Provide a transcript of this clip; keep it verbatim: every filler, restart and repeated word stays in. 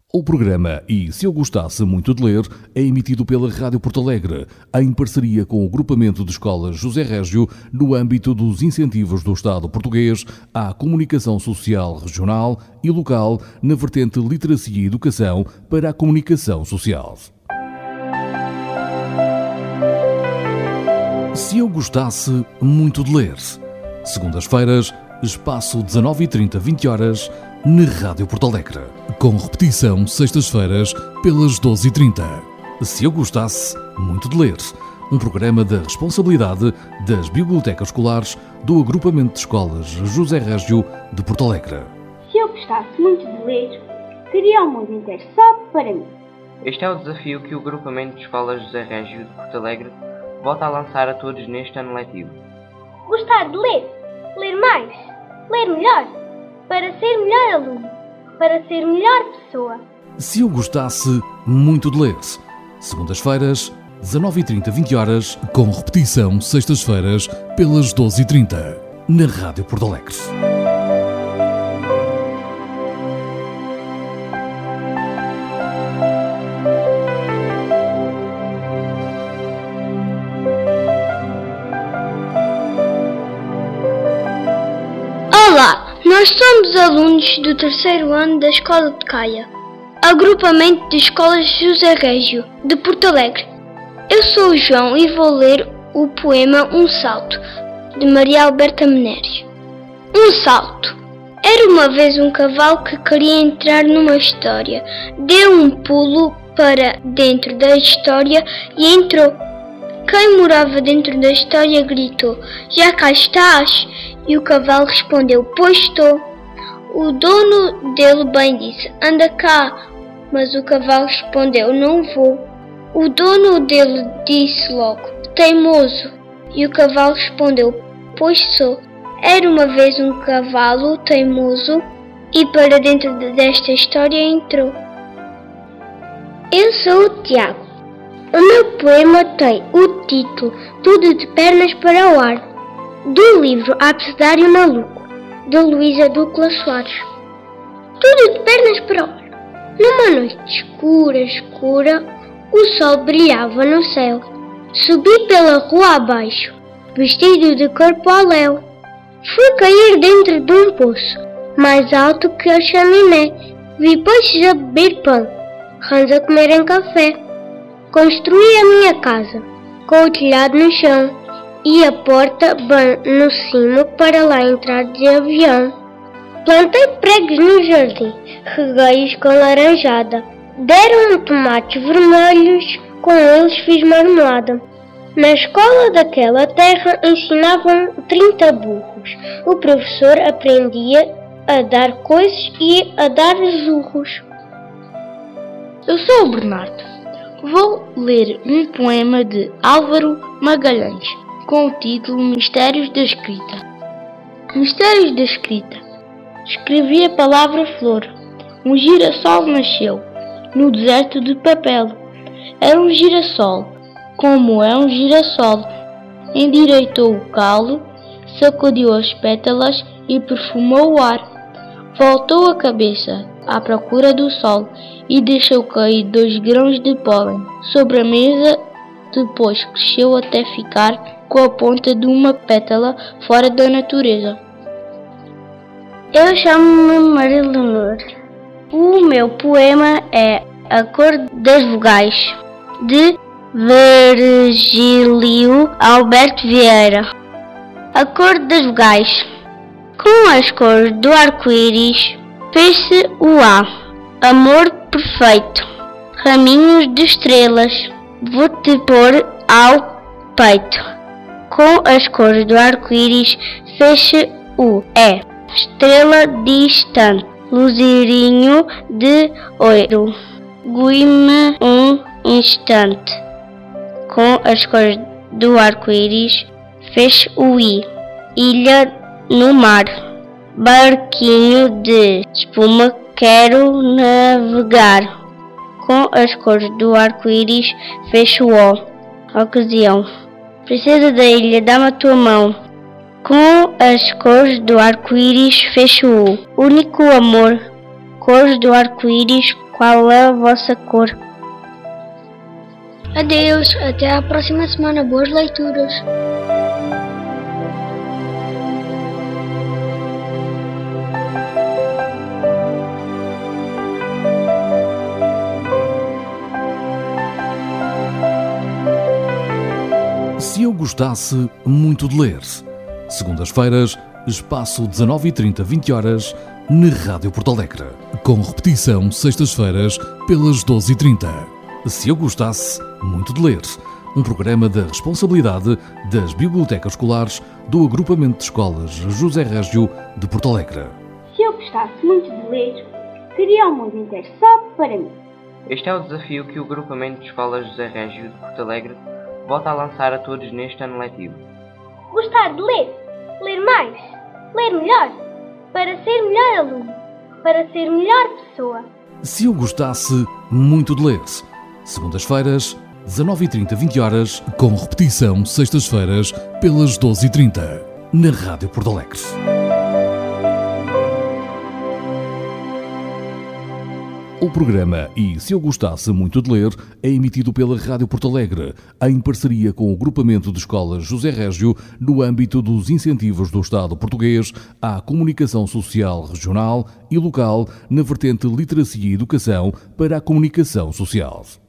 O programa E Se Eu Gostasse Muito de Ler é emitido pela Rádio Porto Alegre, em parceria com o Grupamento de Escolas José Régio, no âmbito dos incentivos do Estado português à comunicação social regional e local na vertente Literacia e Educação para a comunicação social. Se Eu Gostasse Muito de Ler. Segundas-feiras, espaço dezanove e trinta, vinte horas, na Rádio Porto Alegre. Com repetição, sextas-feiras, pelas doze e trinta. Se Eu Gostasse Muito de Ler. Um programa da responsabilidade das bibliotecas escolares do Agrupamento de Escolas José Régio de Porto Alegre. Se eu gostasse muito de ler, queria o mundo inteiro só para mim. Este é o desafio que o Agrupamento de Escolas José Régio de Porto Alegre volta a lançar a todos neste ano letivo. Gostar de ler, ler mais, ler melhor, para ser melhor aluno, para ser melhor pessoa. Se Eu Gostasse Muito de Ler. Segundas-feiras, dezanove e trinta, vinte horas, com repetição sextas-feiras, pelas doze e trinta, na Rádio Porto Alegre. Olá, nós somos alunos do terceiro ano da Escola de Caia, Agrupamento de Escolas José Régio, de Porto Alegre. Eu sou o João e vou ler o poema Um Salto, de Maria Alberta Menezes. Um salto. Era uma vez um cavalo que queria entrar numa história. Deu um pulo para dentro da história e entrou. Quem morava dentro da história gritou: "Já cá estás?" E o cavalo respondeu: "Pois estou." O dono dele bem disse: "Anda cá." Mas o cavalo respondeu: "Não vou." O dono dele disse logo: "Teimoso." E o cavalo respondeu: "Pois sou." Era uma vez um cavalo teimoso e para dentro desta história entrou. Eu sou o Tiago. O meu poema tem o título Tudo de Pernas para o Ar, do livro Abecedário Maluco, de Luísa Ducla Soares. Tudo de pernas para o ar. Numa noite escura, escura, o sol brilhava no céu. Subi pela rua abaixo, vestido de corpo ao léu. Fui cair dentro de um poço, mais alto que a chaminé. Vi peixes a beber pão, rãs a comerem café. Construí a minha casa, com o telhado no chão e a porta bem no cimo para lá entrar de avião. Plantei pregos no jardim, reguei-os com laranjada. Deram-me tomates vermelhos, com eles fiz marmelada. Na escola daquela terra ensinavam trinta burros. O professor aprendia a dar coisas e a dar urros. Eu sou o Bernardo. Vou ler um poema de Álvaro Magalhães, com o título Mistérios da Escrita. Mistérios da Escrita. Escrevi a palavra flor. Um girassol nasceu no deserto de papel. Era um girassol, como é um girassol. Endireitou o caule, sacudiu as pétalas e perfumou o ar. Voltou a cabeça à procura do sol e deixou cair dois grãos de pólen sobre a mesa. Depois cresceu até ficar com a ponta de uma pétala fora da natureza. Eu chamo-me Maria Leonor. O meu poema é A Cor das Vogais, de Virgílio Alberto Vieira. A cor das vogais. Com as cores do arco-íris fez-se o A, amor perfeito. Raminhos de estrelas vou-te pôr ao peito. Com as cores do arco-íris fez-se o E, estrela distante. Luzirinho de ouro, guie-me um instante. Com as cores do arco-íris fez o I, ilha no mar. Barquinho de espuma quero navegar. Com as cores do arco-íris fez o O, ocasião. Princesa da ilha, dá-me a tua mão. Com as cores do arco-íris fez o U, único amor. Cores do arco-íris Qual é a vossa cor? Adeus, até à próxima semana. Boas leituras. Se eu gostasse muito de ler. Segundas-feiras, espaço dezanove e trinta, vinte horas, na Rádio Porto Alegre. Com repetição, sextas-feiras, pelas doze e trinta. Se eu gostasse muito de ler. Um programa da responsabilidade das bibliotecas escolares do Agrupamento de Escolas José Régio de Porto Alegre. Se eu gostasse muito de ler, queria o mundo inteiro só para mim. Este é o desafio que o Agrupamento de Escolas José Régio de Porto Alegre volta a lançar a todos neste ano letivo. Gostar de ler, ler mais, ler melhor, para ser melhor aluno, para ser melhor pessoa. Se eu gostasse muito de ler. Segundas-feiras, dezanove e trinta, vinte horas, com repetição sextas-feiras, pelas doze e trinta, na Rádio Porto Alegre. O programa E Se Eu Gostasse Muito de Ler é emitido pela Rádio Porto Alegre, em parceria com o Agrupamento de Escolas José Régio, no âmbito dos incentivos do Estado português à comunicação social regional e local na vertente Literacia e Educação para a comunicação social.